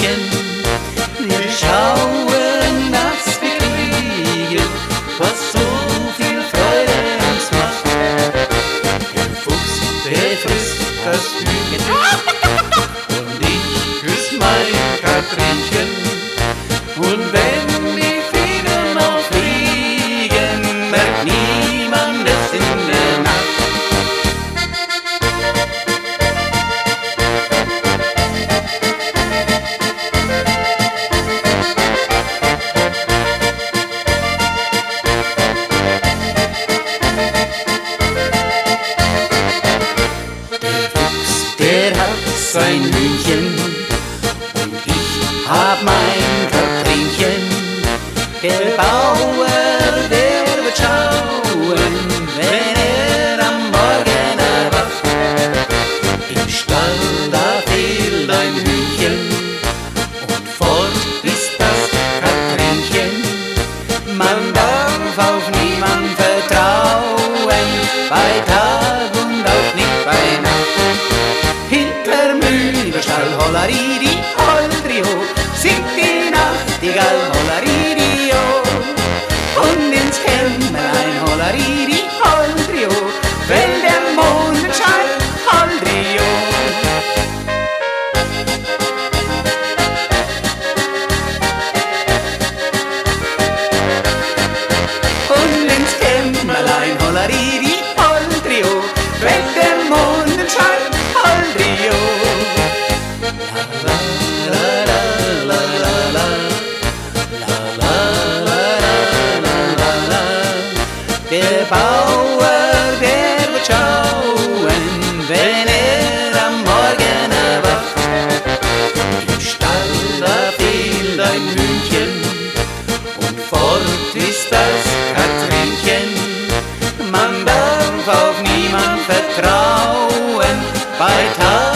Katrinchen. Wir schauen, dass wir kriegen, was so viel Freude uns macht. Der Fuchs, der frisst das Hühnchen und ich küss mein Katrinchen. Und wenn die Fliegen noch fliegen, merkt niemand es in der Nacht. Der hat sein Hühnchen und ich hab mein Katrinchen. Der Bauer, der wird schauen, wenn er am Morgen erwacht. Im Stall, da fehlt ein Hühnchen und fort ist das Katrinchen. Man darf auf niemand vertrauen, bei Tag und auch nicht bei Nacht. Hinterm Hühnerstall, Hollaridi, Holdrio, singt die Nachtigall, Hollaridio. Und ins Kämmerlein, Hollaridi, Holdrio, fällt der Mondenschein, Holdrio. Und ins Kämmerlein, Hollaridi, Holdrio, fällt der Mondenschein, Holdrio. La la la la la la la la la la la. Der Bauer, der wird schauen, wenn er am Morgen erwacht. Im Stall, da fehlt ein Hühnchen und fort ist das Katrinchen. Man darf auf niemand vertrauen, bei Tag